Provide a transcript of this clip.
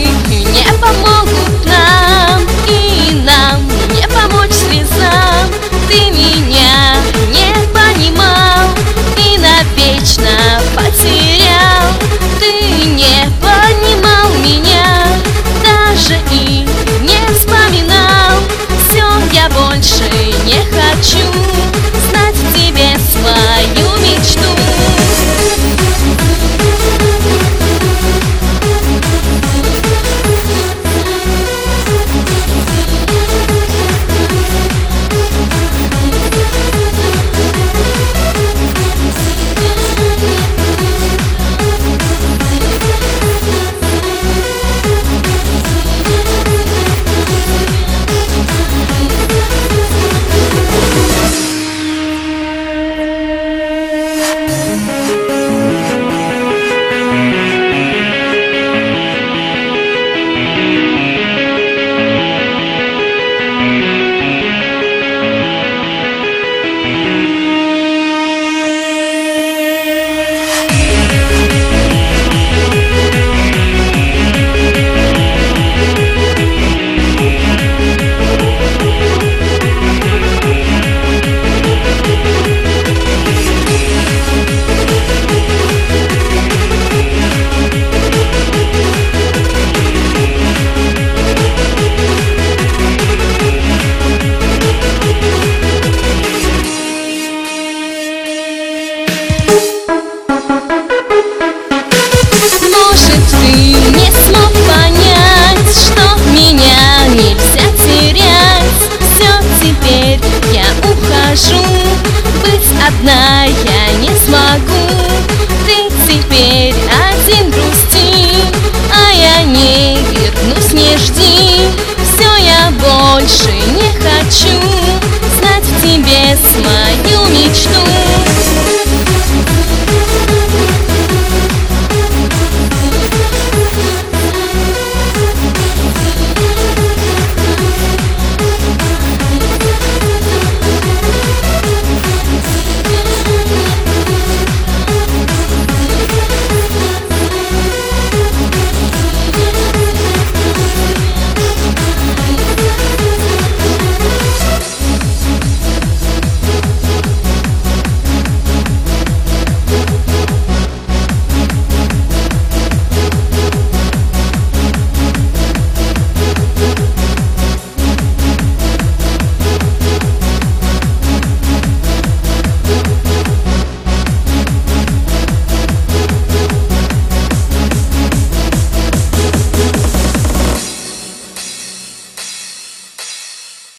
не помогут нам, и нам не помочь слезам. Ты меня не понимал и навечно потерял. Ты не понимал меня, даже и не вспоминал. Все, я больше не хочу знать в тебе свою мечту. Может, ты не смог понять, что меня нельзя терять. Все, теперь я ухожу, быть одна я не смогу. Ты теперь один грусти, а я не вернусь, не жди. Все, я больше не хочу знать в тебе своей